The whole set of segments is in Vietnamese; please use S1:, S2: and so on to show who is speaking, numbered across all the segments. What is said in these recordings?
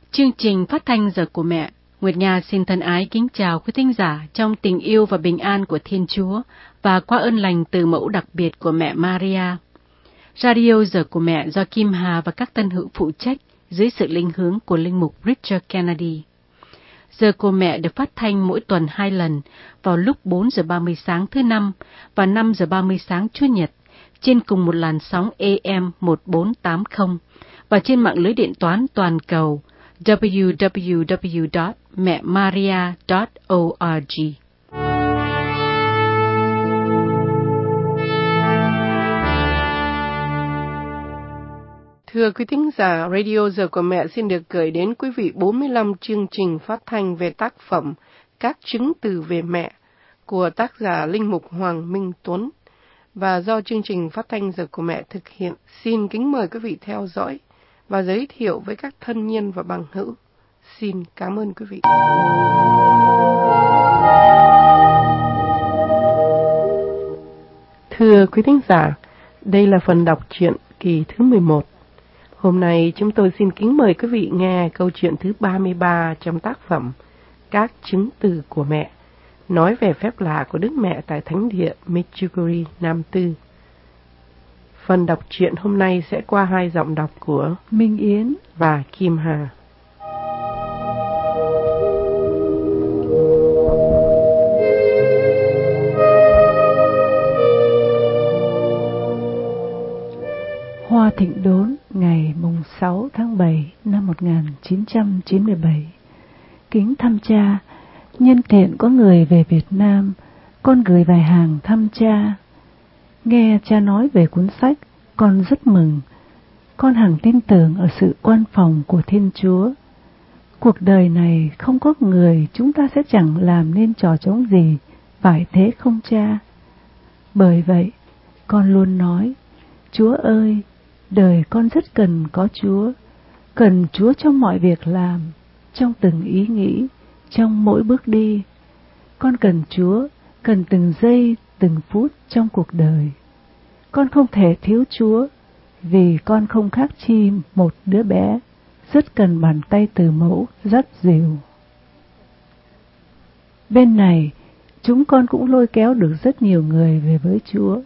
S1: Chương trình phát thanh Giờ của Mẹ, Nguyệt Nga xin thân ái kính chào quý thính giả trong tình yêu và bình an của Thiên Chúa và qua ơn lành từ mẫu đặc biệt của mẹ Maria. Radio Giờ của Mẹ do Kim Hà và các tân hữu phụ trách dưới sự linh hướng của linh mục Richard Kennedy. Giờ của Mẹ được phát thanh mỗi tuần 2 lần vào lúc 4 giờ 30 sáng thứ Năm và 5 giờ 30 sáng Chủ nhật trên cùng một làn sóng AM 1480 và trên mạng lưới điện toán toàn cầu www.memaria.org.
S2: Thưa quý thính giả, Radio Giờ của Mẹ xin được gửi đến quý vị 45 chương trình phát thanh về tác phẩm Các chứng từ về mẹ của tác giả linh mục Hoàng Minh Tuấn. Và do chương trình phát thanh Giờ của Mẹ thực hiện, xin kính mời quý vị theo dõi và giới thiệu với các thân nhân và bằng hữu. Xin cảm ơn quý vị. Thưa quý thính giả, đây là phần đọc truyện kỳ thứ 11. Hôm nay chúng tôi xin kính mời quý vị nghe câu chuyện thứ 33 trong tác phẩm Các chứng từ của mẹ, nói về phép lạ của Đức Mẹ tại Thánh địa Medjugorje, Nam Tư. Phần đọc truyện hôm nay sẽ qua 2 giọng đọc của
S3: Minh Yến
S2: và Kim Hà.
S3: Hoa Thịnh Đốn, ngày mùng 6 tháng 7 năm 1997. Kính thăm cha, nhân tiện có người về Việt Nam, con gửi vài hàng thăm cha. Nghe cha nói về cuốn sách, con rất mừng. Con hằng tin tưởng ở sự quan phòng của Thiên Chúa. Cuộc đời này không có người, chúng ta sẽ chẳng làm nên trò trống gì, phải thế không cha? Bởi vậy, con luôn nói, Chúa ơi, đời con rất cần có Chúa, cần Chúa trong mọi việc làm, trong từng ý nghĩ, trong mỗi bước đi. Con cần Chúa, cần từng giây, từng phút trong cuộc đời. Con không thể thiếu Chúa, vì con không khác chi một đứa bé, rất cần bàn tay từ mẫu dắt dìu. Bên này, chúng con cũng lôi kéo được rất nhiều người về với Chúa.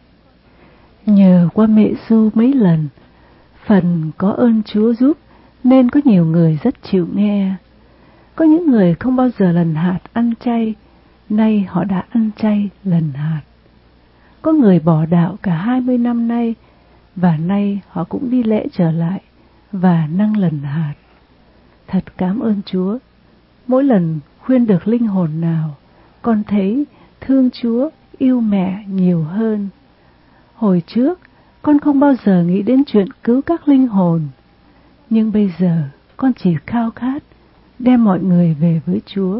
S3: Nhờ qua mẹ Du mấy lần, phần có ơn Chúa giúp nên có nhiều người rất chịu nghe. Có những người không bao giờ lần hạt ăn chay, nay họ đã ăn chay lần hạt. Có người bỏ đạo cả 20 năm nay, và nay họ cũng đi lễ trở lại và năng lần hạt. Thật cảm ơn Chúa. Mỗi lần khuyên được linh hồn nào, con thấy thương Chúa, yêu mẹ nhiều hơn. Hồi trước, con không bao giờ nghĩ đến chuyện cứu các linh hồn, nhưng bây giờ con chỉ khao khát đem mọi người về với Chúa.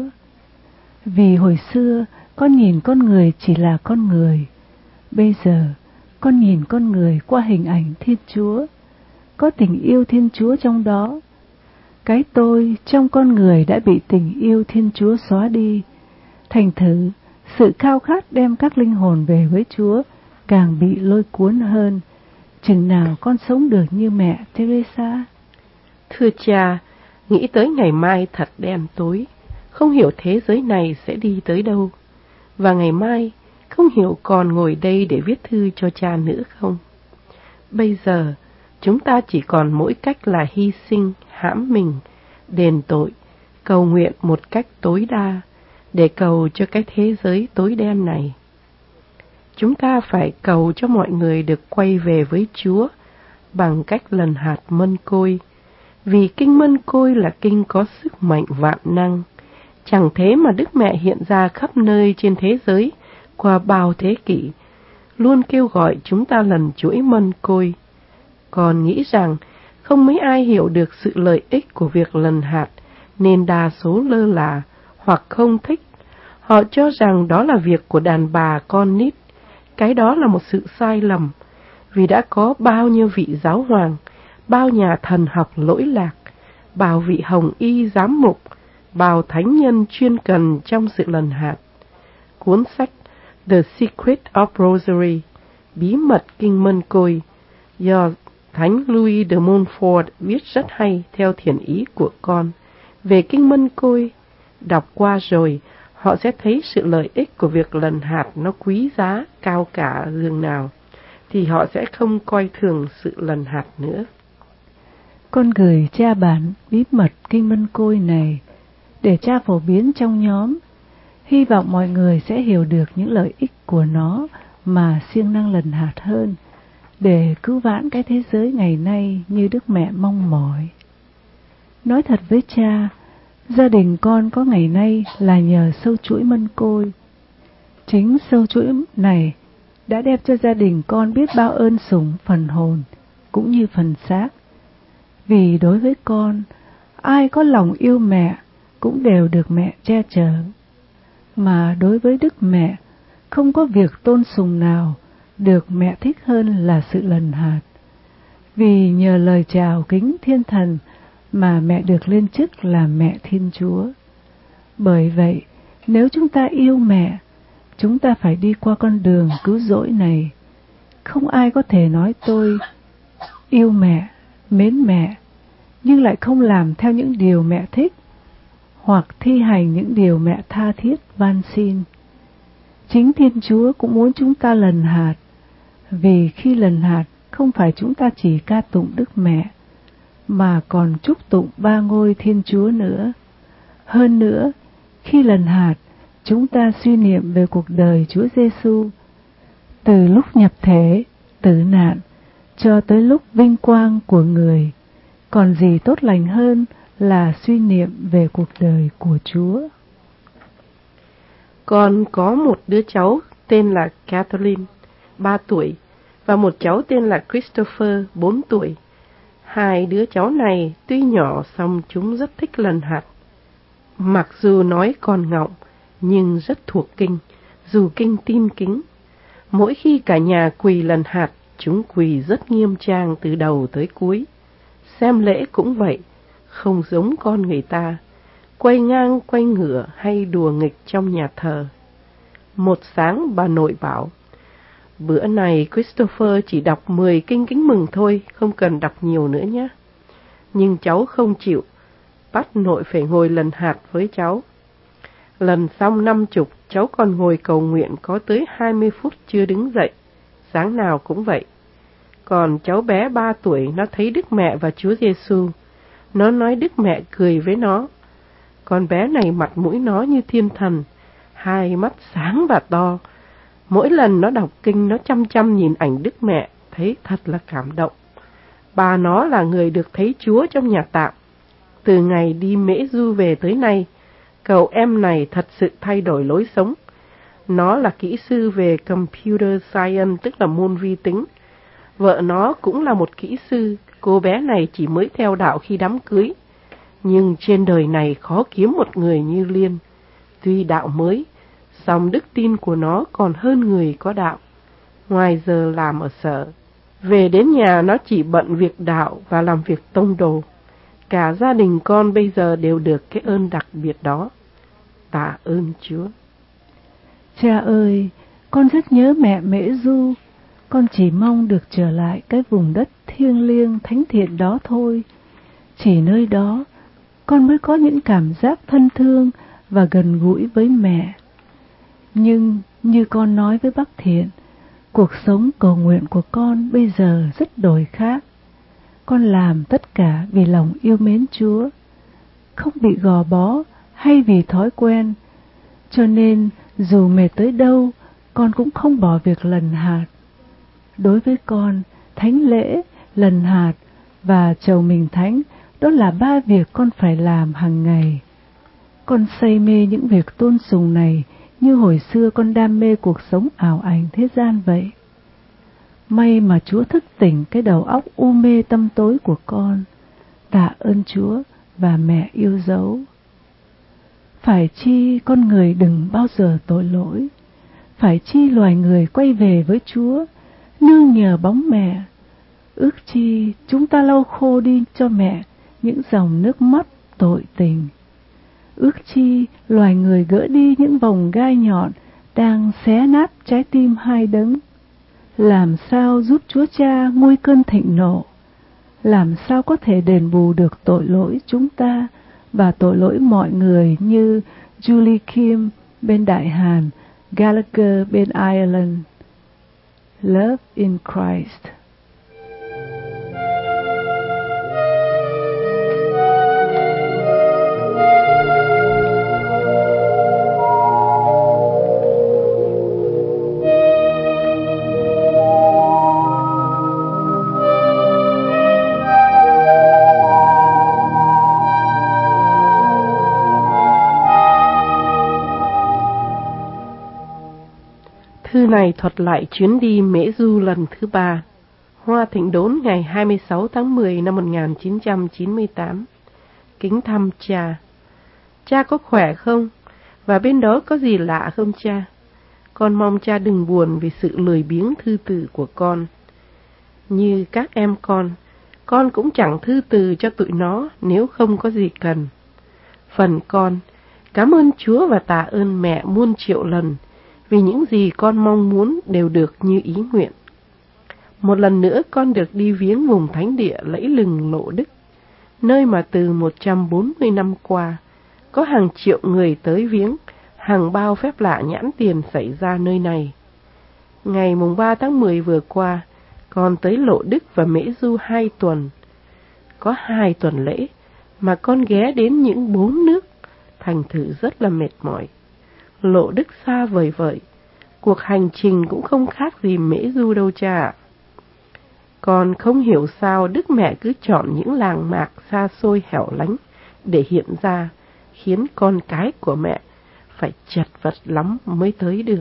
S3: Vì hồi xưa con nhìn con người chỉ là con người, bây giờ con nhìn con người qua hình ảnh Thiên Chúa, có tình yêu Thiên Chúa trong đó. Cái tôi trong con người đã bị tình yêu Thiên Chúa xóa đi, thành thử sự khao khát đem các linh hồn về với Chúa càng bị lôi cuốn hơn, chừng nào con sống được như mẹ Teresa.
S2: Thưa cha, nghĩ tới ngày mai thật đen tối, không hiểu thế giới này sẽ đi tới đâu, và ngày mai không hiểu còn ngồi đây để viết thư cho cha nữa không. Bây giờ chúng ta chỉ còn mỗi cách là hy sinh, hãm mình, đền tội, cầu nguyện một cách tối đa để cầu cho cái thế giới tối đen này. Chúng ta phải cầu cho mọi người được quay về với Chúa bằng cách lần hạt mân côi, vì kinh mân côi là kinh có sức mạnh vạn năng. Chẳng thế mà Đức Mẹ hiện ra khắp nơi trên thế giới qua bao thế kỷ, luôn kêu gọi chúng ta lần chuỗi mân côi. Còn nghĩ rằng không mấy ai hiểu được sự lợi ích của việc lần hạt, nên đa số lơ là hoặc không thích. Họ cho rằng đó là việc của đàn bà con nít. Cái đó là một sự sai lầm, vì đã có bao nhiêu vị giáo hoàng, bao nhà thần học lỗi lạc, bao vị hồng y giám mục, bao thánh nhân chuyên cần trong sự lần hạt. Cuốn sách The Secret of Rosary, Bí mật kinh mân côi, do Thánh Louis de Montfort viết rất hay theo thiện ý của con, Về kinh Mân Côi, đọc qua rồi, họ sẽ thấy sự lợi ích của việc lần hạt nó quý giá, cao cả dường nào, thì họ sẽ không coi thường sự lần hạt nữa.
S3: Con gửi cha bản bí mật kinh Mân Côi này để cha phổ biến trong nhóm, hy vọng mọi người sẽ hiểu được những lợi ích của nó mà siêng năng lần hạt hơn, để cứu vãn cái thế giới ngày nay như Đức Mẹ mong mỏi. Nói thật với cha, gia đình con có ngày nay là nhờ sâu chuỗi Mân Côi. Chính sâu chuỗi này đã đem cho gia đình con biết bao ơn sủng phần hồn cũng như phần xác. Vì đối với con, ai có lòng yêu mẹ cũng đều được mẹ che chở. Mà đối với Đức Mẹ, không có việc tôn sùng nào được mẹ thích hơn là sự lần hạt. Vì nhờ lời chào kính thiên thần mà mẹ được lên chức là mẹ Thiên Chúa. Bởi vậy, nếu chúng ta yêu mẹ, chúng ta phải đi qua con đường cứu rỗi này. Không ai có thể nói tôi yêu mẹ, mến mẹ, nhưng lại không làm theo những điều mẹ thích, hoặc thi hành những điều mẹ tha thiết van xin. Chính Thiên Chúa cũng muốn chúng ta lần hạt, vì khi lần hạt không phải chúng ta chỉ ca tụng Đức Mẹ, mà còn chúc tụng ba ngôi Thiên Chúa nữa. Hơn nữa, khi lần hạt, chúng ta suy niệm về cuộc đời Chúa Giêsu, từ lúc nhập thể, tử nạn, cho tới lúc vinh quang của người. Còn gì tốt lành hơn là suy niệm về cuộc đời của Chúa.
S2: Con có một đứa cháu tên là Kathleen, 3 tuổi, và một cháu tên là Christopher, 4 tuổi. Hai đứa cháu này tuy nhỏ song chúng rất thích lần hạt. Mặc dù nói còn ngọng, nhưng rất thuộc kinh, dù kinh tin kính. Mỗi khi cả nhà quỳ lần hạt, chúng quỳ rất nghiêm trang từ đầu tới cuối. Xem lễ cũng vậy, không giống con người ta, quay ngang quay ngửa hay đùa nghịch trong nhà thờ. Một sáng bà nội bảo, bữa này Christopher chỉ đọc 10 kinh kính mừng thôi, không cần đọc nhiều nữa nhé. Nhưng cháu không chịu, bắt nội phải ngồi lần hạt với cháu. Lần xong 50, cháu còn ngồi cầu nguyện có tới 20 phút chưa đứng dậy, sáng nào cũng vậy. Còn cháu bé 3 tuổi nó thấy Đức Mẹ và Chúa Giêsu, nó nói Đức Mẹ cười với nó. Con bé này mặt mũi nó như thiên thần, hai mắt sáng và to. Mỗi lần nó đọc kinh nó chăm chăm nhìn ảnh Đức Mẹ, thấy thật là cảm động. Bà nó là người được thấy Chúa trong nhà tạm. Từ ngày đi Mễ Du về tới nay, cậu em này thật sự thay đổi lối sống. Nó là kỹ sư về Computer Science, tức là môn vi tính. Vợ nó cũng là một kỹ sư, cô bé này chỉ mới theo đạo khi đám cưới. Nhưng trên đời này khó kiếm một người như Liên. Tuy đạo mới, song đức tin của nó còn hơn người có đạo. Ngoài giờ làm ở sở, về đến nhà nó chỉ bận việc đạo và làm việc tông đồ. Cả gia đình con bây giờ đều được cái ơn đặc biệt đó. Tạ ơn Chúa.
S3: Cha ơi, con rất nhớ mẹ Mễ Du. Con chỉ mong được trở lại cái vùng đất thiêng liêng thánh thiện đó thôi. Chỉ nơi đó, con mới có những cảm giác thân thương và gần gũi với mẹ. Nhưng như con nói với bác Thiện, cuộc sống cầu nguyện của con bây giờ rất đổi khác. Con làm tất cả vì lòng yêu mến Chúa, không bị gò bó hay vì thói quen. Cho nên dù mệt tới đâu, con cũng không bỏ việc lần hạt. Đối với con, thánh lễ, lần hạt và chầu mình thánh, đó là 3 việc con phải làm hàng ngày. Con say mê những việc tôn sùng này như hồi xưa con đam mê cuộc sống ảo ảnh thế gian vậy. May mà Chúa thức tỉnh cái đầu óc u mê tâm tối của con. Tạ ơn Chúa và mẹ yêu dấu. Phải chi con người đừng bao giờ tội lỗi, phải chi loài người quay về với Chúa, nương nhờ bóng mẹ. Ước chi chúng ta lau khô đi cho mẹ những dòng nước mắt tội tình. Ước chi loài người gỡ đi những vòng gai nhọn đang xé nát trái tim hai đấng. Làm sao giúp Chúa Cha nguôi cơn thịnh nộ? Làm sao có thể đền bù được tội lỗi chúng ta và tội lỗi mọi người như Julie Kim bên Đại Hàn, Gallagher bên Ireland. Love in Christ.
S2: Thư này thuật lại chuyến đi Mễ Du lần thứ 3, Hoa Thịnh Đốn ngày 26 tháng 10 năm 1998. Kính thăm cha. Cha có khỏe không? Và bên đó có gì lạ không cha? Con mong cha đừng buồn vì sự lười biếng thư từ của con. Như các em con cũng chẳng thư từ cho tụi nó nếu không có gì cần. Phần con, cảm ơn Chúa và tạ ơn mẹ muôn triệu lần, vì những gì con mong muốn đều được như ý nguyện. Một lần nữa con được đi viếng vùng thánh địa lẫy lừng Lộ Đức, nơi mà từ 140 năm qua, có hàng triệu người tới viếng, hàng bao phép lạ nhãn tiền xảy ra nơi này. Ngày mùng 3 tháng 10 vừa qua, con tới Lộ Đức và Mễ Du 2 tuần. Có 2 tuần lễ mà con ghé đến những 4 nước, thành thử rất là mệt mỏi. Lộ Đức xa vời vợi, cuộc hành trình cũng không khác gì Mễ Du đâu cha ạ. Con không hiểu sao Đức Mẹ cứ chọn những làng mạc xa xôi hẻo lánh để hiện ra, khiến con cái của mẹ phải chật vật lắm mới tới được.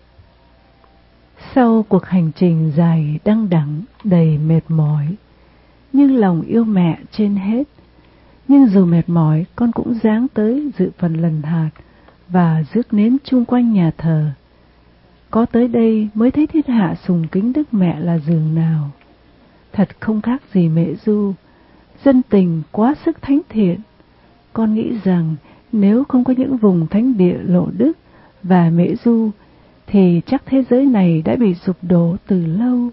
S3: Sau cuộc hành trình dài đăng đẳng đầy mệt mỏi, nhưng lòng yêu mẹ trên hết. Nhưng dù mệt mỏi, con cũng dáng tới dự phần lần hạt và rước nến chung quanh nhà thờ. Có tới đây mới thấy thiên hạ sùng kính Đức Mẹ là dường nào. Thật không khác gì Mễ Du, dân tình quá sức thánh thiện. Con nghĩ rằng nếu không có những vùng thánh địa Lộ Đức và Mễ Du, thì chắc thế giới này đã bị sụp đổ từ lâu.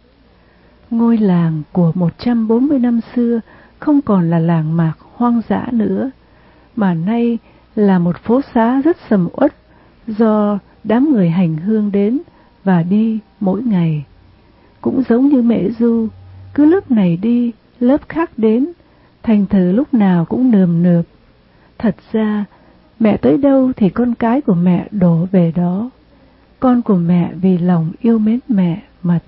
S3: Ngôi làng của 140 năm xưa không còn là làng mạc hoang dã nữa, mà nay là một phố xá rất sầm uất do đám người hành hương đến và đi mỗi ngày. Cũng giống như Mễ Du, cứ lớp này đi, lớp khác đến, thành thử lúc nào cũng nườm nượp. Thật ra, mẹ tới đâu thì con cái của mẹ đổ về đó. Con của mẹ vì lòng yêu mến mẹ mà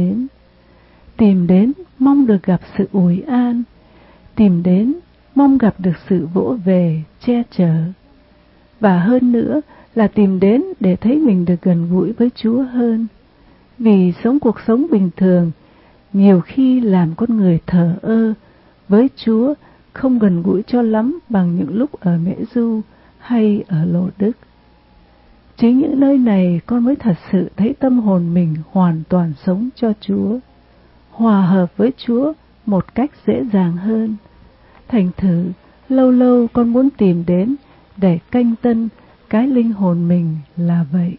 S3: tìm đến mong được gặp sự ủi an, tìm đến mong gặp được sự vỗ về, che chở. Và hơn nữa là tìm đến để thấy mình được gần gũi với Chúa hơn. Vì sống cuộc sống bình thường, nhiều khi làm con người thờ ơ với Chúa, không gần gũi cho lắm bằng những lúc ở Mễ Du hay ở Lộ Đức. Chính những nơi này con mới thật sự thấy tâm hồn mình hoàn toàn sống cho Chúa, hòa hợp với Chúa một cách dễ dàng hơn. Thành thử, lâu lâu con muốn tìm đến để canh tân cái linh hồn mình là vậy.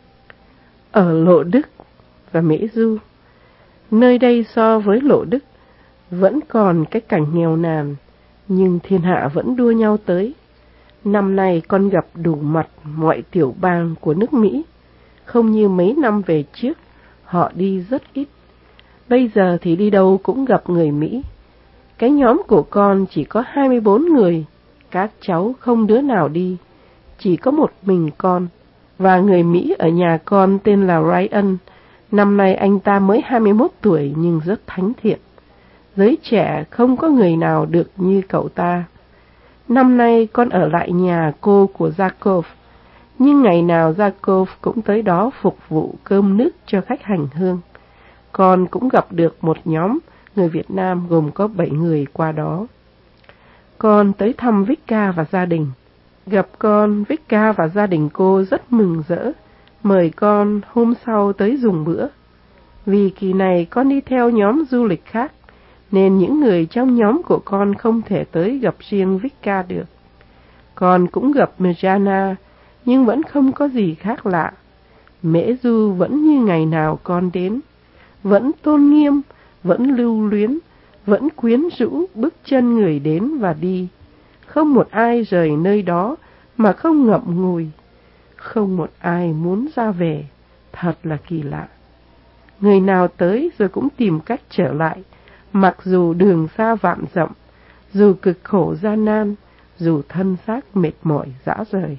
S2: Ở Lộ Đức và Mễ Du, nơi đây so với Lộ Đức vẫn còn cái cảnh nghèo nàn, nhưng thiên hạ vẫn đua nhau tới. Năm nay con gặp đủ mặt mọi tiểu bang của nước Mỹ, không như mấy năm về trước, họ đi rất ít. Bây giờ thì đi đâu cũng gặp người Mỹ. Cái nhóm của con chỉ có 24 người, các cháu không đứa nào đi, chỉ có một mình con. Và người Mỹ ở nhà con tên là Ryan, năm nay anh ta mới 21 tuổi nhưng rất thánh thiện. Giới trẻ không có người nào được như cậu ta. Năm nay con ở lại nhà cô của Jacob, nhưng ngày nào Jacob cũng tới đó phục vụ cơm nước cho khách hành hương. Con cũng gặp được một nhóm người Việt Nam gồm có 7 người qua đó. Con tới thăm Vicka và gia đình. Gặp con, Vicka và gia đình cô rất mừng rỡ, mời con hôm sau tới dùng bữa. Vì kỳ này con đi theo nhóm du lịch khác, nên những người trong nhóm của con không thể tới gặp riêng Vicka được. Con cũng gặp Mirjana, nhưng vẫn không có gì khác lạ. Mễ Du vẫn như ngày nào con đến, vẫn tôn nghiêm, vẫn lưu luyến, vẫn quyến rũ bước chân người đến và đi. không một ai rời nơi đó mà không ngậm ngùi, không một ai muốn ra về. Thật là kỳ lạ. Người nào tới rồi cũng tìm cách trở lại, mặc dù đường xa vạn dặm, dù cực khổ gian nan, dù thân xác mệt mỏi rã rời.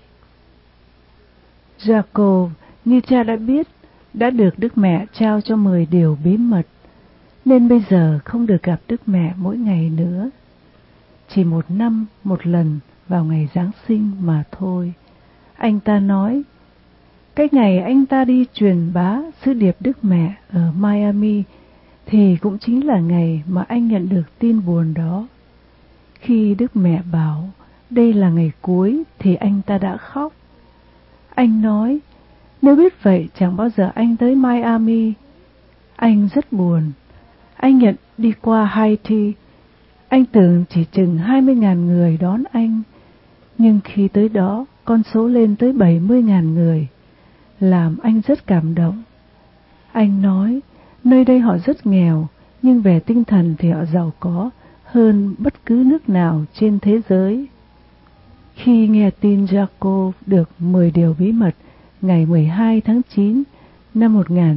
S3: Jacob, như cha đã biết, đã được Đức Mẹ trao cho 10 điều bí mật, nên bây giờ không được gặp Đức Mẹ mỗi ngày nữa. Chỉ 1 năm một lần vào ngày Giáng sinh mà thôi. Anh ta nói, cái ngày anh ta đi truyền bá sứ điệp Đức Mẹ ở Miami thì cũng chính là ngày mà anh nhận được tin buồn đó. Khi Đức Mẹ bảo đây là ngày cuối thì anh ta đã khóc. Anh nói, nếu biết vậy chẳng bao giờ anh tới Miami. Anh rất buồn. Anh nhận đi qua Haiti. Anh tưởng chỉ chừng 20.000 người đón anh. Nhưng khi tới đó, con số lên tới 70.000 người. Làm anh rất cảm động. Anh nói, nơi đây họ rất nghèo, nhưng về tinh thần thì họ giàu có hơn bất cứ nước nào trên thế giới. Khi nghe tin Jacob được 10 điều bí mật ngày 12 tháng 9 năm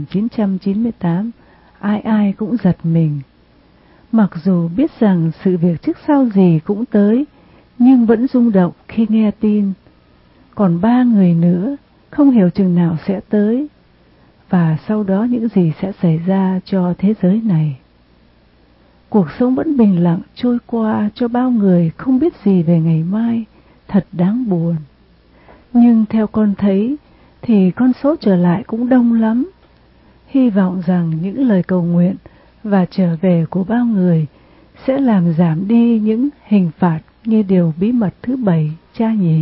S3: 1998, ai ai cũng giật mình. Mặc dù biết rằng sự việc trước sau gì cũng tới, nhưng vẫn rung động khi nghe tin. Còn 3 người nữa, không hiểu chừng nào sẽ tới, và sau đó những gì sẽ xảy ra cho thế giới này. Cuộc sống vẫn bình lặng trôi qua cho bao người không biết gì về ngày mai, thật đáng buồn. Nhưng theo con thấy, thì con số trở lại cũng đông lắm. Hy vọng rằng những lời cầu nguyện và trở về của bao người sẽ làm giảm đi những hình phạt như điều bí mật thứ 7, cha nhỉ?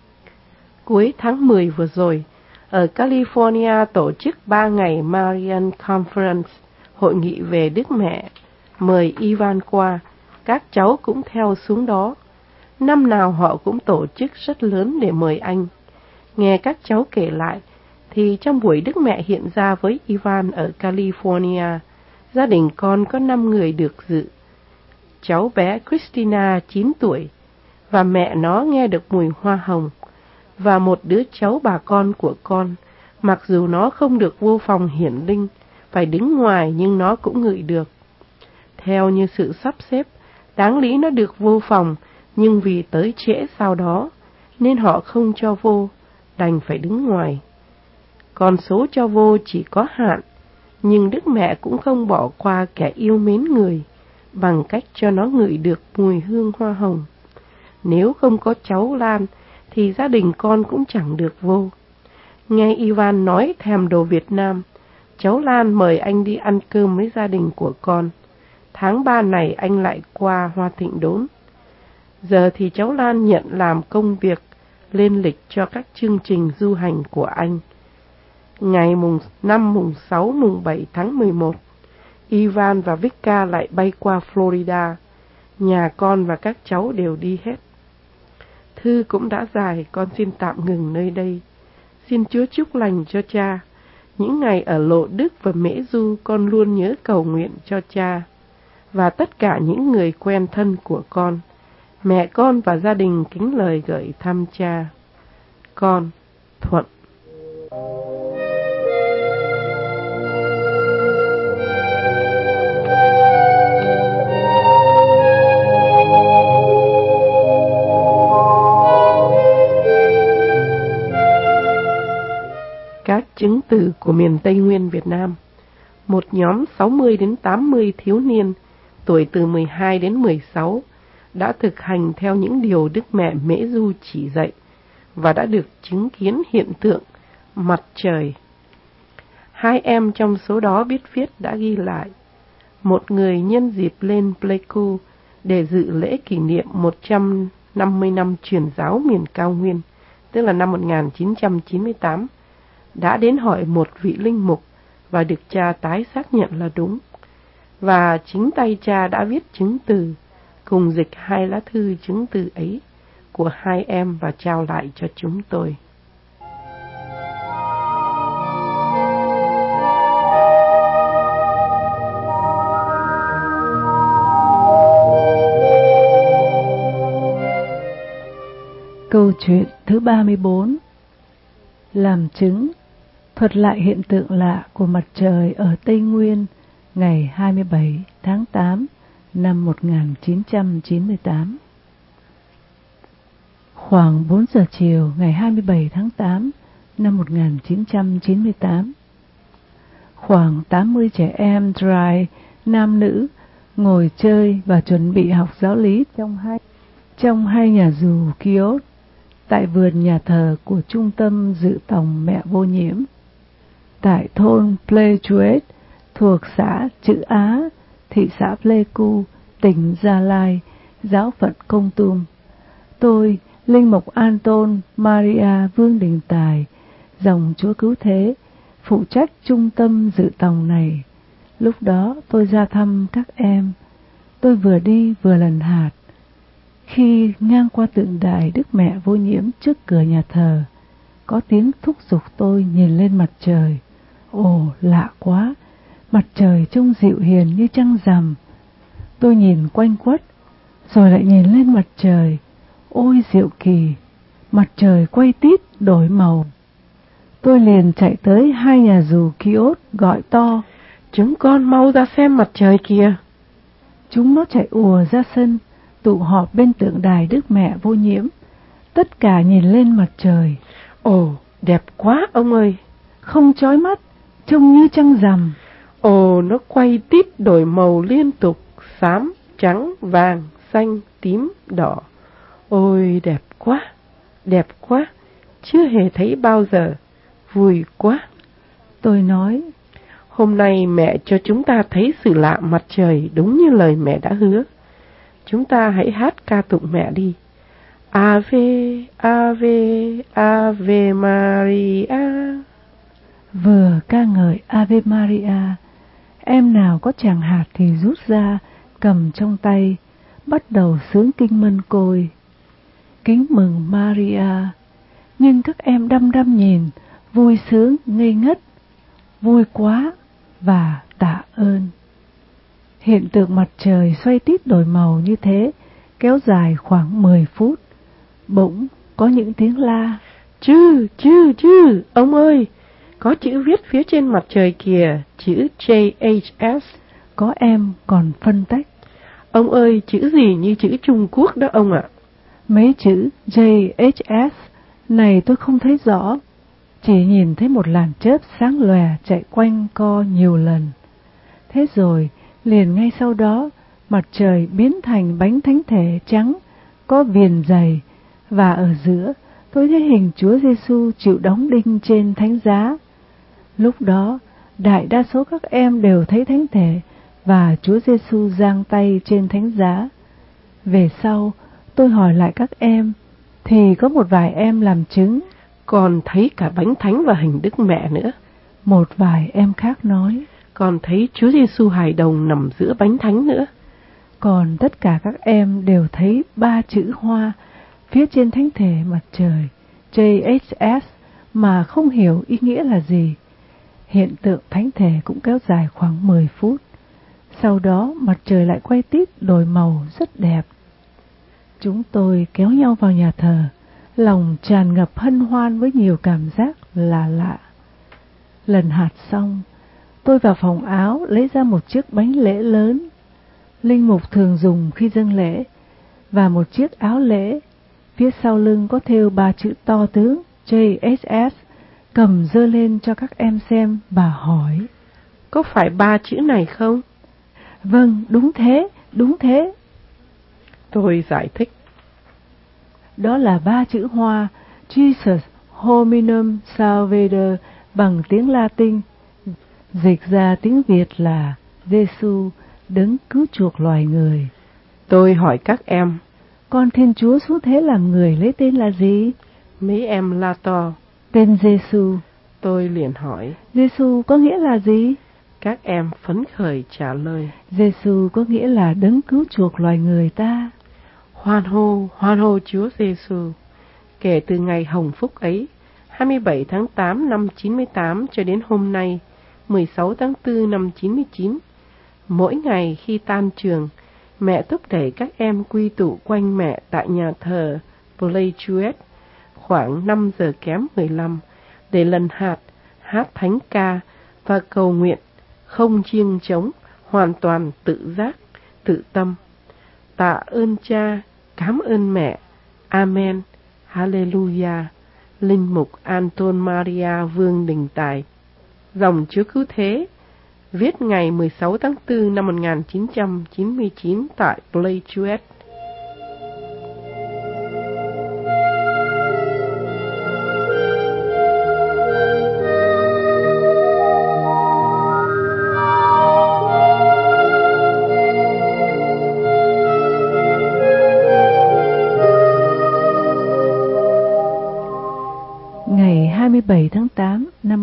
S2: Cuối tháng 10 vừa rồi, ở California tổ chức 3 ngày Marian Conference, hội nghị về Đức Mẹ, mời Ivan qua, các cháu cũng theo xuống đó. Năm nào họ cũng tổ chức rất lớn để mời anh. Nghe các cháu kể lại, thì trong buổi Đức Mẹ hiện ra với Ivan ở California, gia đình con có 5 người được dự. Cháu bé Christina 9 tuổi, và mẹ nó nghe được mùi hoa hồng, và một đứa cháu bà con của con, mặc dù nó không được vô phòng hiển linh, phải đứng ngoài nhưng nó cũng ngửi được. Theo như sự sắp xếp, đáng lý nó được vô phòng, nhưng vì tới trễ sau đó, nên họ không cho vô, đành phải đứng ngoài. Con số cho vô chỉ có hạn, nhưng Đức Mẹ cũng không bỏ qua kẻ yêu mến người, bằng cách cho nó ngửi được mùi hương hoa hồng. Nếu không có cháu Lan, thì gia đình con cũng chẳng được vô. Nghe Ivan nói thèm đồ Việt Nam, cháu Lan mời anh đi ăn cơm với gia đình của con. Tháng 3 này anh lại qua Hoa Thịnh đốn. Giờ thì cháu Lan nhận làm công việc lên lịch cho các chương trình du hành của anh. Ngày mùng 5, mùng 6, mùng 7 tháng 11, Ivan và Vika lại bay qua Florida. Nhà con và các cháu đều đi hết. Thư cũng đã dài, con xin tạm ngừng nơi đây. Xin Chúa chúc lành cho cha. Những ngày ở Lộ Đức và Mễ Du, con luôn nhớ cầu nguyện cho cha và tất cả những người quen thân của con. Mẹ con và gia đình kính lời gửi thăm cha. Con, Thuận. Các chứng từ của miền Tây Nguyên Việt Nam. Một nhóm 60 đến 80 thiếu niên, tuổi từ 12 đến 16, đã thực hành theo những điều Đức Mẹ Mễ Du chỉ dạy và đã được chứng kiến hiện tượng mặt trời. 2 em trong số đó biết viết đã ghi lại. Một người nhân dịp lên Pleiku để dự lễ kỷ niệm 150 năm truyền giáo miền cao nguyên, tức là năm 1998, đã đến hỏi một vị linh mục và được cha tái xác nhận là đúng. Và chính tay cha đã viết chứng từ, cùng dịch 2 lá thư chứng từ ấy của 2 em và trao lại cho chúng tôi.
S3: Câu chuyện thứ 34. Làm chứng, thuật lại hiện tượng lạ của mặt trời ở Tây Nguyên ngày 27 tháng 8 năm 1998. Khoảng 4 giờ chiều ngày 27 tháng 8 năm 1998, khoảng 80 trẻ em Dry, nam nữ, ngồi chơi và chuẩn bị học giáo lý trong hai nhà dù kiosk tại vườn nhà thờ của Trung tâm Dự tòng Mẹ Vô Nhiễm, tại thôn Pleichuet thuộc xã Chữ Á, thị xã Pleiku, tỉnh Gia Lai, giáo phận Kon Tum. Tôi, Linh mục Anton Maria Vương Đình Tài, dòng Chúa Cứu Thế, phụ trách trung tâm dự tòng này. Lúc đó tôi ra thăm các em. Tôi vừa đi vừa lần hạt. Khi ngang qua tượng đài Đức Mẹ Vô Nhiễm trước cửa nhà thờ, có tiếng thúc giục tôi nhìn lên mặt trời. Ồ, lạ quá! Mặt trời trông dịu hiền như trăng rằm. Tôi nhìn quanh quất, rồi lại nhìn lên mặt trời. Ôi diệu kỳ! Mặt trời quay tít đổi màu. Tôi liền chạy tới hai nhà dù kiosk gọi to:
S2: Chúng con mau ra xem mặt trời kìa!
S3: Chúng nó chạy ùa ra sân, tụ họp bên tượng đài Đức Mẹ Vô Nhiễm. Tất cả nhìn lên mặt trời.
S2: Ồ, đẹp quá ông ơi!
S3: Không chói mắt, trông như trăng rằm.
S2: Ồ, nó quay tít đổi màu liên tục, xám, trắng, vàng, xanh, tím, đỏ. Ôi, đẹp quá! Đẹp quá! Chưa hề thấy bao giờ. Vui quá!
S3: Tôi nói:
S2: Hôm nay mẹ cho chúng ta thấy sự lạ mặt trời đúng như lời mẹ đã hứa. Chúng ta hãy hát ca tụng mẹ đi. Ave, Ave, Ave Maria.
S3: Vừa ca ngợi Ave Maria, em nào có chàng hạt thì rút ra, cầm trong tay, bắt đầu xướng kinh Mân Côi. Kính mừng Maria, nhưng các em đăm đăm nhìn, vui sướng ngây ngất, vui quá và tạ ơn. Hiện tượng mặt trời xoay tít đổi màu như thế kéo dài khoảng 10 phút. Bỗng có những tiếng la:
S2: Chư, ông ơi, có chữ viết phía trên mặt trời kìa, chữ JHS.
S3: Có em còn phân tách:
S2: Ông ơi, chữ gì như chữ Trung Quốc đó ông ạ?
S3: Mấy chữ JHS này tôi không thấy rõ, chỉ nhìn thấy một làn chớp sáng lòe chạy quanh co nhiều lần. Thế rồi, liền ngay sau đó, mặt trời biến thành bánh thánh thể trắng, có viền dày, và ở giữa tôi thấy hình Chúa Giêsu chịu đóng đinh trên thánh giá. Lúc đó, đại đa số các em đều thấy thánh thể và Chúa Giêsu giang tay trên thánh giá. Về sau, tôi hỏi lại các em, thì có một vài em làm chứng.
S2: Còn thấy cả bánh thánh và hình Đức Mẹ nữa.
S3: Một vài em khác nói:
S2: Còn thấy Chúa Giêsu hài đồng nằm giữa bánh thánh nữa.
S3: Còn tất cả các em đều thấy 3 chữ hoa phía trên thánh thể mặt trời JHS mà không hiểu ý nghĩa là gì. Hiện tượng thánh thể cũng kéo dài khoảng 10 phút. Sau đó mặt trời lại quay tít đổi màu rất đẹp. Chúng tôi kéo nhau vào nhà thờ, lòng tràn ngập hân hoan với nhiều cảm giác là lạ. Lần hạt xong, tôi vào phòng áo lấy ra một chiếc bánh lễ lớn, linh mục thường dùng khi dâng lễ, và một chiếc áo lễ. Phía sau lưng có thêu 3 chữ to tướng JHS, cầm giơ lên cho các em xem và hỏi:
S2: Có phải 3 chữ này không?
S3: Vâng, đúng thế.
S2: Tôi giải thích:
S3: Đó là 3 chữ hoa Jesus Hominum Salvator bằng tiếng Latin, dịch ra tiếng Việt là Giêsu đấng cứu chuộc loài người.
S2: Tôi hỏi các em:
S3: Con Thiên Chúa xuống thế làm người lấy tên là gì?
S2: Mấy em la to:
S3: Tên Giêsu.
S2: Tôi liền hỏi:
S3: Giêsu có nghĩa là gì?
S2: Các em phấn khởi trả lời:
S3: Giêsu có nghĩa là đấng cứu chuộc loài người ta.
S2: Hoan hô Chúa Giêsu. Kể từ ngày hồng phúc ấy, 27 tháng 8 năm 98 cho đến hôm nay, 16 tháng 4 năm 99, mỗi ngày khi tan trường, mẹ thúc đẩy các em quy tụ quanh mẹ tại nhà thờ Pleiades khoảng 5 giờ kém 15 để lần hát thánh ca và cầu nguyện, không chiêng trống, hoàn toàn tự giác, tự tâm. Tạ ơn Cha, cảm ơn Mẹ. Amen. Hallelujah. Linh mục Anton Maria Vương Đình Tài. Dòng Chúa Cứu Thế, viết ngày 16 tháng 4 năm 1999 tại Pleiades.
S3: Ngày 27 tháng 8 năm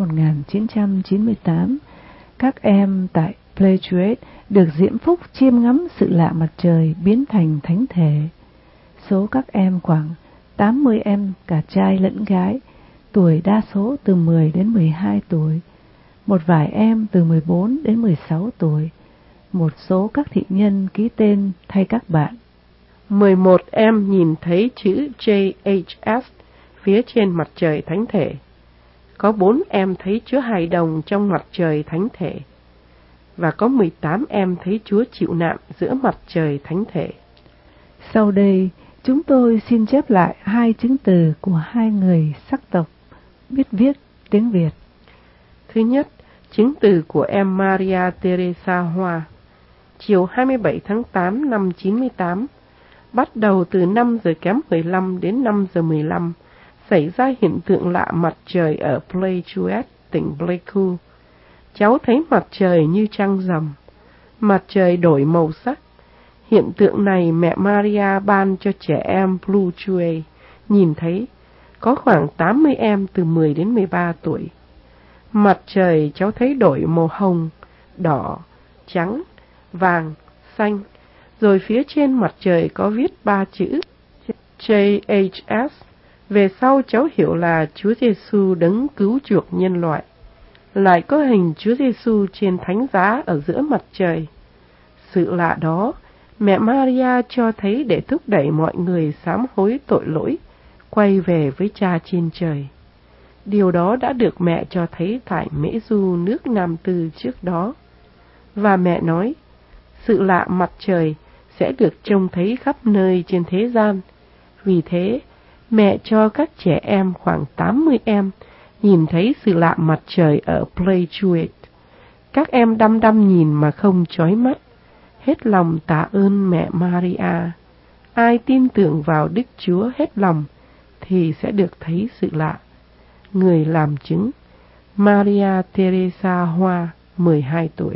S3: 1998, các em tại Pleiades được diễm phúc chiêm ngắm sự lạ mặt trời biến thành thánh thể. Số các em khoảng 80 em cả trai lẫn gái, tuổi đa số từ 10 đến 12 tuổi, một vài em từ 14 đến 16 tuổi, một số các thị nhân ký tên thay các bạn.
S2: 11 em nhìn thấy chữ JHS phía trên mặt trời thánh thể. Có 4 em thấy Chúa hài đồng trong mặt trời thánh thể. Và có 18 em thấy Chúa chịu nạn giữa mặt trời thánh thể.
S3: Sau đây, chúng tôi xin chép lại 2 chứng từ của 2 người sắc tộc biết viết tiếng Việt.
S2: Thứ nhất, chứng từ của em Maria Teresa Hoa. Chiều 27 tháng 8 năm 98, bắt đầu từ 5 giờ kém 15 đến 5 giờ 15, xảy ra hiện tượng lạ mặt trời ở Pleiades, tỉnh Pleiku. Cháu thấy mặt trời như trăng rằm, mặt trời đổi màu sắc. Hiện tượng này mẹ Maria ban cho trẻ em Pleiades nhìn thấy, có khoảng 80 em từ 10 đến 13 tuổi. Mặt trời cháu thấy đổi màu hồng, đỏ, trắng, vàng, xanh, rồi phía trên mặt trời có viết 3 chữ JHS. Về sau cháu hiểu là Chúa Giêsu đấng cứu chuộc nhân loại. Lại có hình Chúa Giêsu trên thánh giá ở giữa mặt trời. Sự lạ đó, mẹ Maria cho thấy để thúc đẩy mọi người sám hối tội lỗi, quay về với Cha trên trời. Điều đó đã được mẹ cho thấy tại Mễ Du nước Nam Tư trước đó. Và mẹ nói, sự lạ mặt trời sẽ được trông thấy khắp nơi trên thế gian. Vì thế, mẹ cho các trẻ em khoảng 80 em nhìn thấy sự lạ mặt trời ở Pleiades. Các em đăm đăm nhìn mà không chói mắt, hết lòng tạ ơn mẹ Maria. Ai tin tưởng vào Đức Chúa hết lòng thì sẽ được thấy sự lạ. Người làm chứng, Maria Teresa Hoa, 12 tuổi.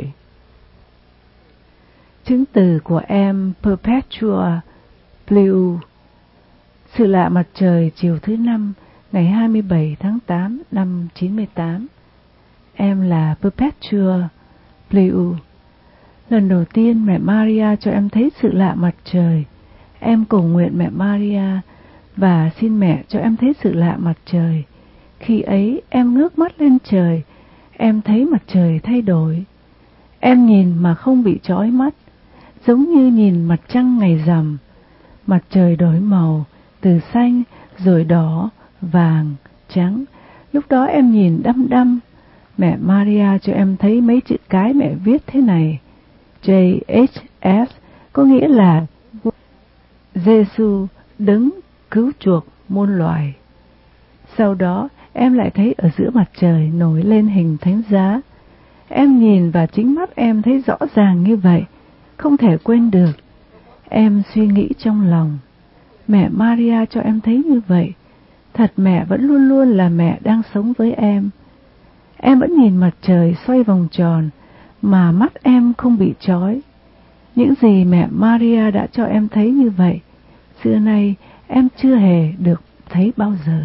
S3: Chứng từ của em Perpetua Pleu. Sự lạ mặt trời chiều thứ Năm, ngày 27 tháng 8 năm 98. Em là Perpetua Pleu. Lần đầu tiên mẹ Maria cho em thấy sự lạ mặt trời. Em cầu nguyện mẹ Maria và xin mẹ cho em thấy sự lạ mặt trời. Khi ấy em ngước mắt lên trời, em thấy mặt trời thay đổi. Em nhìn mà không bị chói mắt, giống như nhìn mặt trăng ngày rằm. Mặt trời đổi màu, từ xanh, rồi đỏ, vàng, trắng. Lúc đó em nhìn đăm đăm. Mẹ Maria cho em thấy mấy chữ cái mẹ viết thế này. JHS có nghĩa là Giêsu đấng cứu chuộc muôn loài. Sau đó em lại thấy ở giữa mặt trời nổi lên hình thánh giá. Em nhìn và chính mắt em thấy rõ ràng như vậy, không thể quên được. Em suy nghĩ trong lòng, mẹ Maria cho em thấy như vậy, thật mẹ vẫn luôn luôn là mẹ đang sống với em. Em vẫn nhìn mặt trời xoay vòng tròn, mà mắt em không bị chói. Những gì mẹ Maria đã cho em thấy như vậy, xưa nay em chưa hề được thấy bao giờ.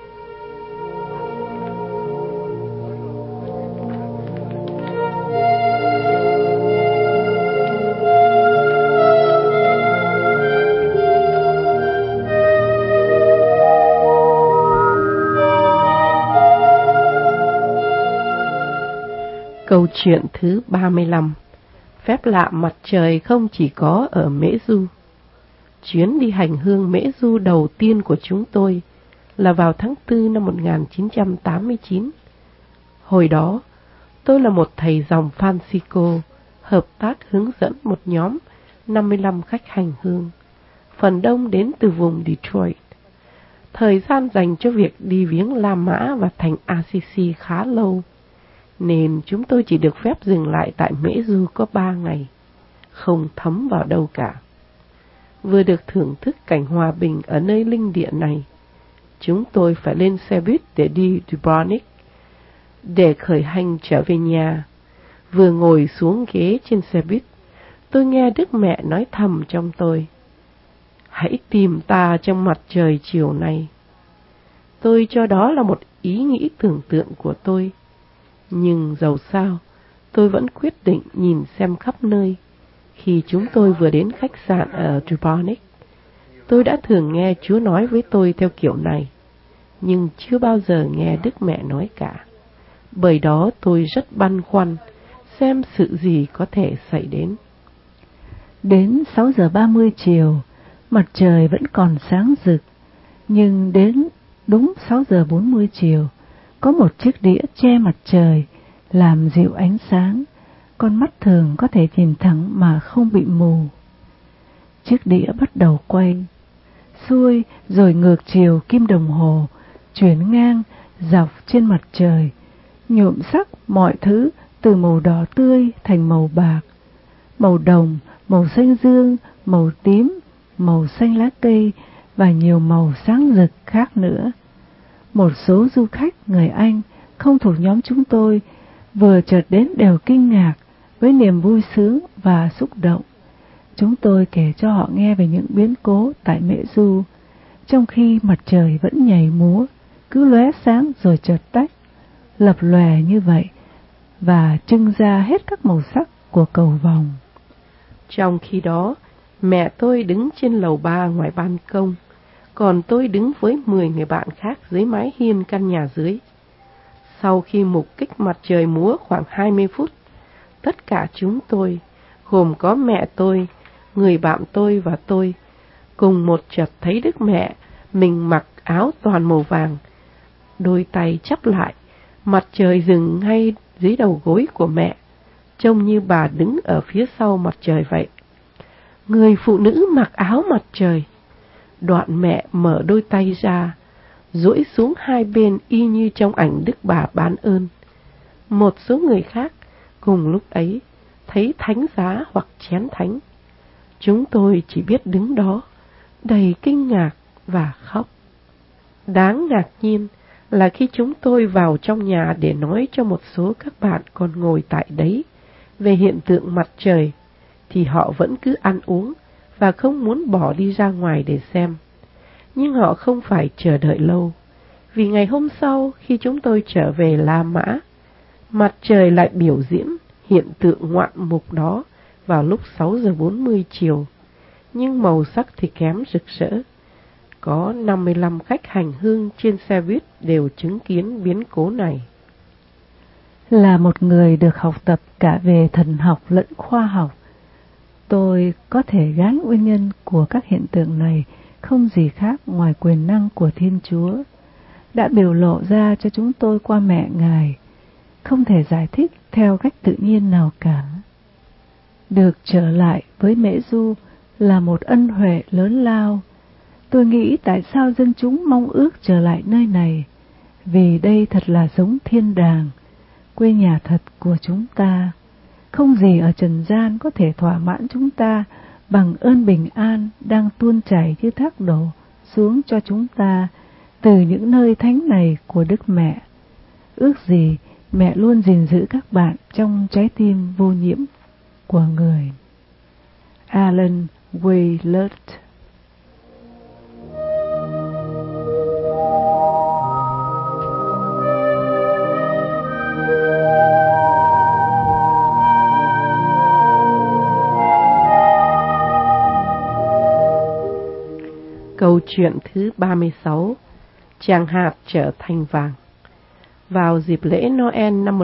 S2: Câu chuyện thứ 35. Phép lạ mặt trời không chỉ có ở Mễ Du. Chuyến đi hành hương Mễ Du đầu tiên của chúng tôi là vào tháng 4 năm 1989. Hồi đó, tôi là một thầy dòng Francisco, hợp tác hướng dẫn một nhóm 55 khách hành hương, phần đông đến từ vùng Detroit. Thời gian dành cho việc đi viếng La Mã và thành Assisi khá lâu, nên chúng tôi chỉ được phép dừng lại tại Mễ Du có 3 ngày, không thấm vào đâu cả. Vừa được thưởng thức cảnh hòa bình ở nơi linh địa này, chúng tôi phải lên xe buýt để đi Dubrovnik, để khởi hành trở về nhà. Vừa ngồi xuống ghế trên xe buýt, tôi nghe Đức Mẹ nói thầm trong tôi: hãy tìm ta trong mặt trời chiều nay. Tôi cho đó là một ý nghĩ tưởng tượng của tôi, nhưng dầu sao, tôi vẫn quyết định nhìn xem khắp nơi. Khi chúng tôi vừa đến khách sạn ở Dubrovnik, tôi đã thường nghe Chúa nói với tôi theo kiểu này, nhưng chưa bao giờ nghe Đức Mẹ nói cả. Bởi đó tôi rất băn khoăn xem sự gì có thể xảy đến.
S3: Đến 6 giờ 30 chiều, mặt trời vẫn còn sáng rực, nhưng đến đúng 6 giờ 40 chiều, có một chiếc đĩa che mặt trời, làm dịu ánh sáng, con mắt thường có thể nhìn thẳng mà không bị mù. Chiếc đĩa bắt đầu quay, xuôi rồi ngược chiều kim đồng hồ, chuyển ngang dọc trên mặt trời, nhuộm sắc mọi thứ từ màu đỏ tươi thành màu bạc, màu đồng, màu xanh dương, màu tím, màu xanh lá cây và nhiều màu sáng rực khác nữa. Một số du khách người Anh không thuộc nhóm chúng tôi vừa chợt đến đều kinh ngạc với niềm vui sướng và xúc động. Chúng tôi kể cho họ nghe về những biến cố tại Mễ Du, trong khi mặt trời vẫn nhảy múa, cứ lóe sáng rồi chợt tách, lập lòe như vậy, và trưng ra hết các màu sắc của cầu vồng.
S2: Trong khi đó, mẹ tôi đứng trên lầu 3 ngoài ban công, còn tôi đứng với 10 người bạn khác dưới mái hiên căn nhà dưới. Sau khi mục kích mặt trời múa khoảng 20 phút, tất cả chúng tôi, gồm có mẹ tôi, người bạn tôi và tôi, cùng một chợt thấy Đức Mẹ mình mặc áo toàn màu vàng, đôi tay chắp lại, mặt trời dừng ngay dưới đầu gối của mẹ, trông như bà đứng ở phía sau mặt trời vậy. Người phụ nữ mặc áo mặt trời. Đoạn mẹ mở đôi tay ra, duỗi xuống hai bên y như trong ảnh Đức Bà Bán Ơn. Một số người khác cùng lúc ấy thấy thánh giá hoặc chén thánh. Chúng tôi chỉ biết đứng đó, đầy kinh ngạc và khóc. Đáng ngạc nhiên là khi chúng tôi vào trong nhà để nói cho một số các bạn còn ngồi tại đấy về hiện tượng mặt trời, thì họ vẫn cứ ăn uống và không muốn bỏ đi ra ngoài để xem. Nhưng họ không phải chờ đợi lâu, vì ngày hôm sau khi chúng tôi trở về La Mã, mặt trời lại biểu diễn hiện tượng ngoạn mục đó vào lúc 6 giờ 40 chiều, nhưng màu sắc thì kém rực rỡ. Có 55 khách hành hương trên xe buýt đều chứng kiến biến cố này.
S3: Là một người được học tập cả về thần học lẫn khoa học, tôi có thể gán nguyên nhân của các hiện tượng này không gì khác ngoài quyền năng của Thiên Chúa, đã biểu lộ ra cho chúng tôi qua mẹ Ngài, không thể giải thích theo cách tự nhiên nào cả. Được trở lại với Mễ Du là một ân huệ lớn lao. Tôi nghĩ tại sao dân chúng mong ước trở lại nơi này, vì đây thật là giống thiên đàng, quê nhà thật của chúng ta. Không gì ở trần gian có thể thỏa mãn chúng ta bằng ơn bình an đang tuôn chảy như thác đổ xuống cho chúng ta từ những nơi thánh này của Đức Mẹ. Ước gì mẹ luôn gìn giữ các bạn trong trái tim vô nhiễm của người. Alan Waylert.
S2: Câu chuyện thứ 36, Tràng hạt trở thành vàng. Vào dịp lễ Noel năm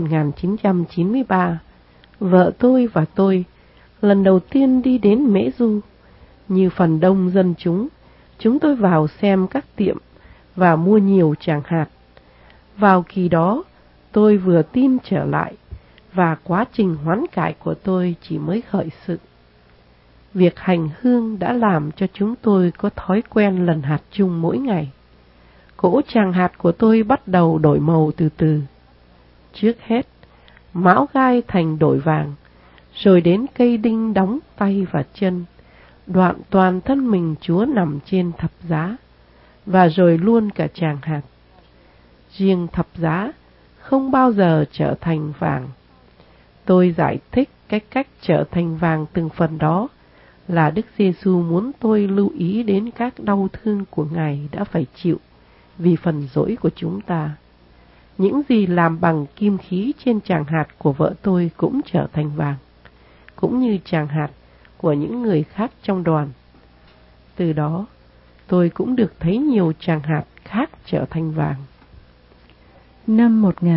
S2: 1993, vợ tôi và tôi lần đầu tiên đi đến Mễ Du. Như phần đông dân chúng tôi vào xem các tiệm và mua nhiều tràng hạt. Vào kỳ đó, tôi vừa tin trở lại, và quá trình hoán cải của tôi chỉ mới khởi sự. Việc hành hương đã làm cho chúng tôi có thói quen lần hạt chung mỗi ngày. Cỗ tràng hạt của tôi bắt đầu đổi màu từ từ. Trước hết, mão gai thành đổi vàng, rồi đến cây đinh đóng tay và chân, đoạn toàn thân mình Chúa nằm trên thập giá, và rồi luôn cả tràng hạt. Riêng thập giá không bao giờ trở thành vàng. Tôi giải thích cái cách trở thành vàng từng phần đó là Đức Giêsu muốn tôi lưu ý đến các đau thương của Ngài đã phải chịu vì phần lỗi của chúng ta. Những gì làm bằng kim khí trên tràng hạt của vợ tôi cũng trở thành vàng, cũng như tràng hạt của những người khác trong đoàn. Từ đó, tôi cũng được thấy nhiều tràng hạt khác trở thành vàng.
S3: Năm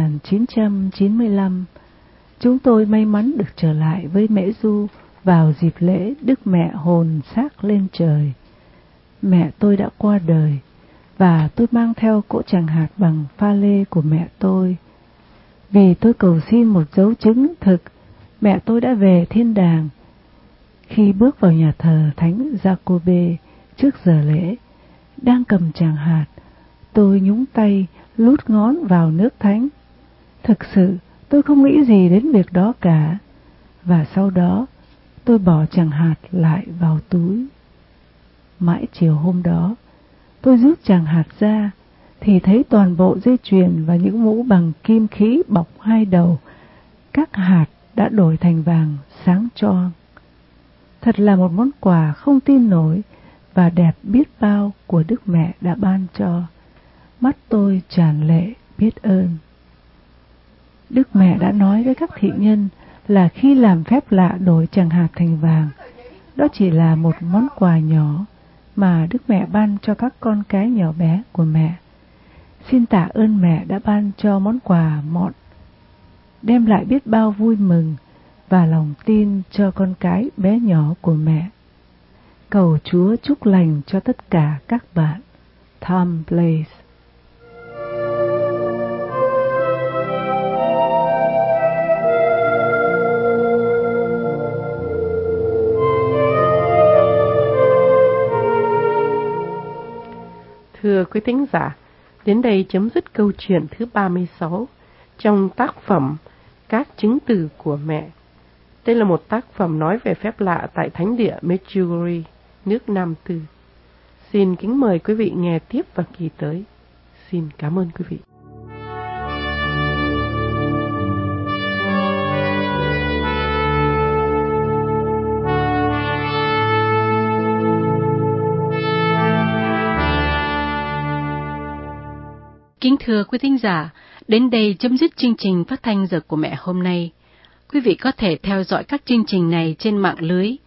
S3: 1995, chúng tôi may mắn được trở lại với Mễ Du vào dịp lễ Đức Mẹ hồn xác lên trời. Mẹ tôi đã qua đời, và tôi mang theo cỗ tràng hạt bằng pha lê của mẹ tôi. Vì tôi cầu xin một dấu chứng thực mẹ tôi đã về thiên đàng. Khi bước vào nhà thờ Thánh Giacôbê trước giờ lễ, đang cầm tràng hạt, tôi nhúng tay lút ngón vào nước thánh. Thực sự tôi không nghĩ gì đến việc đó cả, và sau đó tôi bỏ tràng hạt lại vào túi. Mãi chiều hôm đó, tôi rút tràng hạt ra thì thấy toàn bộ dây chuyền và những mũ bằng kim khí bọc hai đầu, các hạt đã đổi thành vàng sáng choang. Thật là một món quà không tin nổi và đẹp biết bao của Đức Mẹ đã ban cho. Mắt tôi tràn lệ biết ơn. Đức Mẹ đã nói với các thị nhân là khi làm phép lạ đổi tràng hạt thành vàng, đó chỉ là một món quà nhỏ mà Đức Mẹ ban cho các con cái nhỏ bé của mẹ. Xin tạ ơn mẹ đã ban cho món quà mọn, đem lại biết bao vui mừng và lòng tin cho con cái bé nhỏ của mẹ. Cầu Chúa chúc lành cho tất cả các bạn. Tom Blaze.
S2: Thưa quý thính giả, đến đây chấm dứt câu chuyện thứ 36 trong tác phẩm Các chứng từ của mẹ. Đây là một tác phẩm nói về phép lạ tại thánh địa Medjugorje, nước Nam Tư. Xin kính mời quý vị nghe tiếp vào kỳ tới. Xin cảm ơn quý vị.
S1: Kính thưa quý thính giả, đến đây chấm dứt chương trình phát thanh Giờ của Mẹ hôm nay. Quý vị có thể theo dõi các chương trình này trên mạng lưới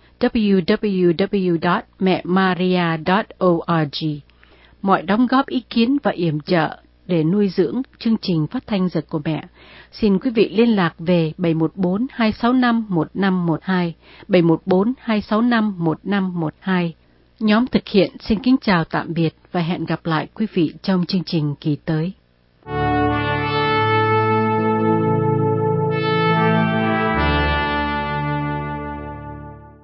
S1: www.mẹmaria.org. Mọi đóng góp ý kiến và yểm trợ để nuôi dưỡng chương trình phát thanh Giờ của Mẹ, xin quý vị liên lạc về 714-265-1512, 714-265-1512. Nhóm thực hiện xin kính chào tạm biệt và hẹn gặp lại quý vị trong chương trình kỳ tới.